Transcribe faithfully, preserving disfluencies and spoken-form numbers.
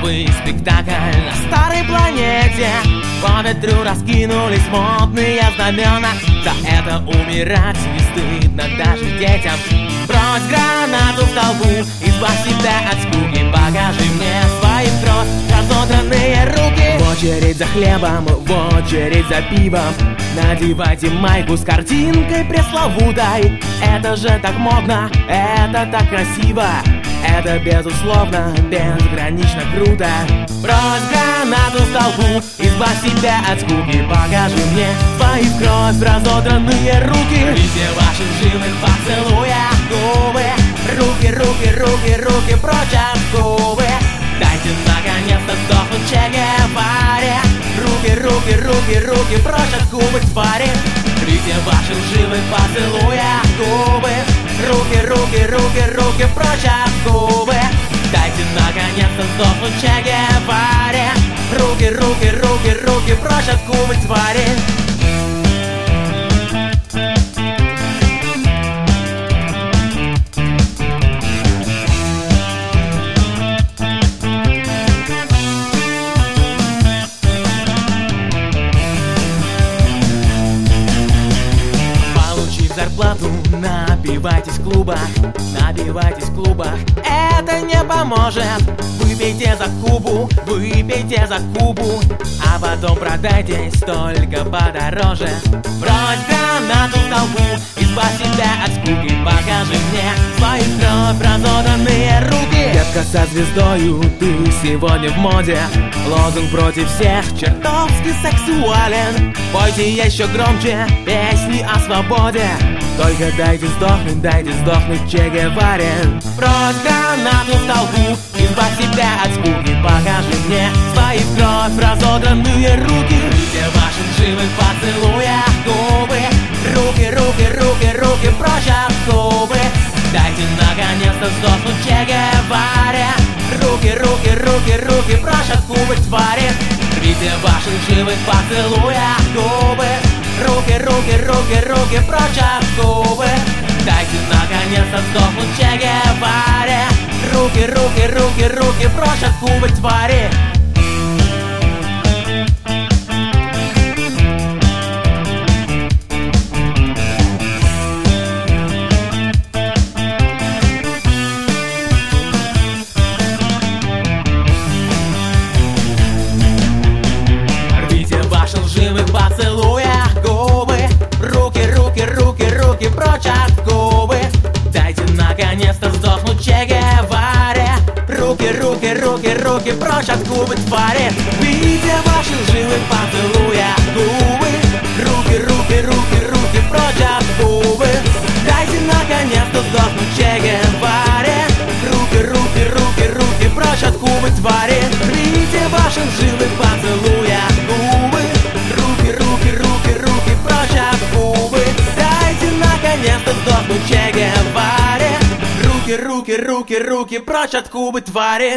новый спектакль на старой планете. По ветру раскинулись модные знамена. За это умирать не стыдно даже детям. Брось гранату в толпу, избавь себя от скуки. Покажи мне свои вкрос разодранные руки. В очередь за хлебом, в очередь за пивом. Надевайте майку с картинкой пресловутой. Это же так модно, это так красиво. Это безусловно, безгранично круто. Брось гранату в толпу, избавь себя от скуки. Покажи мне свои в кровь разодранные руки. Видите ваших живых поцелуя губы. Руки, руки, руки, руки прочь от губы. Дайте наконец-то сдохнуть Че Геваре. Руки, руки, руки, руки прочь от губы твари. Видите ваших живых поцелуя губы. Руки, руки, руки, руки прочь от губы. Дайте наконец-то сдохнуть Че Геваре. Руки, руки, руки, руки прочь от губы твари. Зарплату напивайтесь в клубах, напивайтесь в клубах. Это не поможет. Выпейте за Кубу, выпейте за Кубу, а потом продайтесь только подороже. Брось гранату в толпу, избавь себя от скуки. Покажи мне свои вновь разодранные руки. Детка со звездою, ты сегодня в моде. Лозунг против всех чертовски сексуален. Пойте еще громче песни о свободе. Только дайте сдохнуть, дайте сдохнуть Че Геваре. Брось гранату в толпу, избавь себя от скуки. Покажи мне свои в кровь разодранные руки. Где ваших живых поцелуях губы. Руки, руки, руки, руки прочь от губы. Дайте наконец-то сдохнуть Че Геваре. Руки, руки, руки, руки прочь от губы твари. Видите ваших живых поцелуях губы. Руки, руки, руки, руки прочь от губы. Дайте наконец-то сдохнуть Че Геваре. Руки, руки, руки, руки прочь от губы твари. Рвите ваших лживых поцелуях губы. Руки, руки, руки, руки прочь от губы. Дайте наконец-то сдохнуть Че Геваре. Руки, руки, руки, руки прочь от губы твари. Видите ваших лживых поцелуях губы. Руки, руки, руки, руки прочь от губы. Дайте наконец-то сдохнуть Че Геваре. Руки, руки, руки, руки прочь от губы твари. Видите ваших лживых поцелуях губы. Руки, руки, руки, руки прочь от губы. Дайте наконец-то сдохнуть Че Геваре. Руки, руки, руки, руки прочь от губы твари.